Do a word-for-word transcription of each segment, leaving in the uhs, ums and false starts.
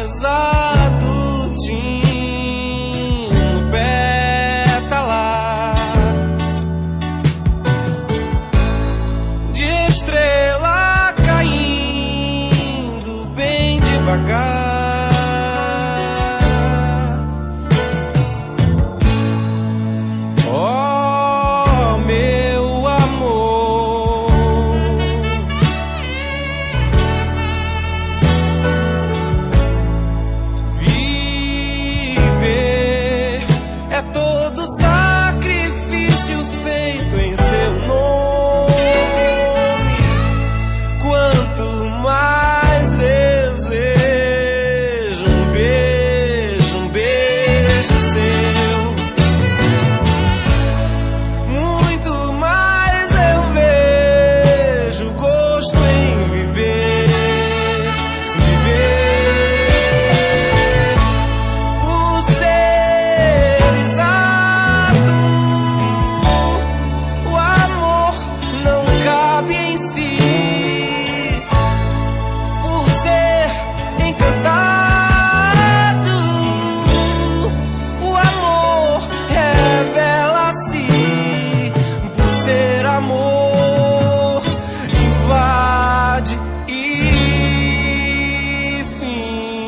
mesa do Tino pétala de estrela caindo bem devagar. Oh, meu amor, viver é todo sacrifício feito em seu nome. Quanto mais desejo um beijo, um beijo seu, muito mais eu vejo gosto em viver, viver. Por ser exato, o amor não cabe em si. Por ser encantado, o amor revela-se. Por ser amor, invade e fim.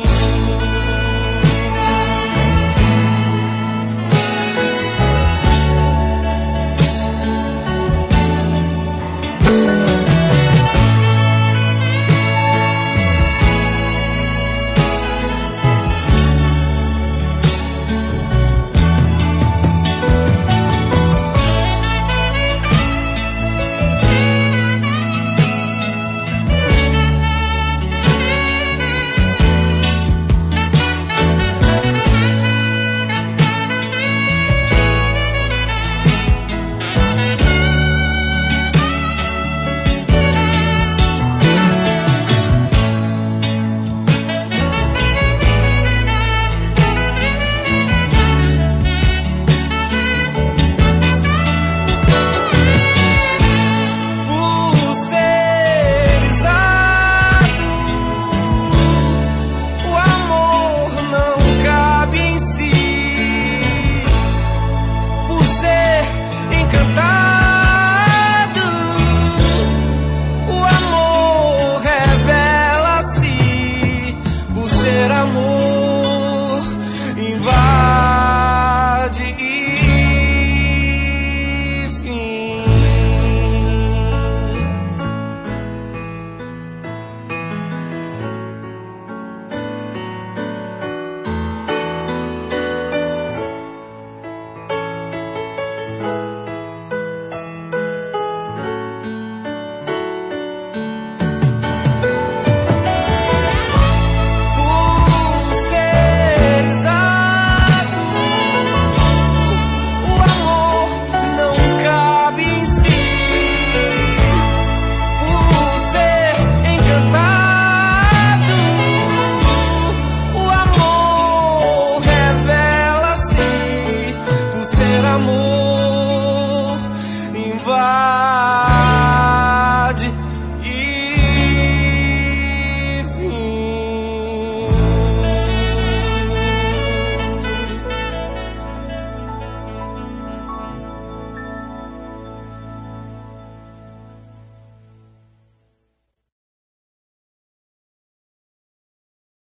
Por ser exato, o amor não cabe em si. Por ser encantado, o amor revela-se. Por ser amor,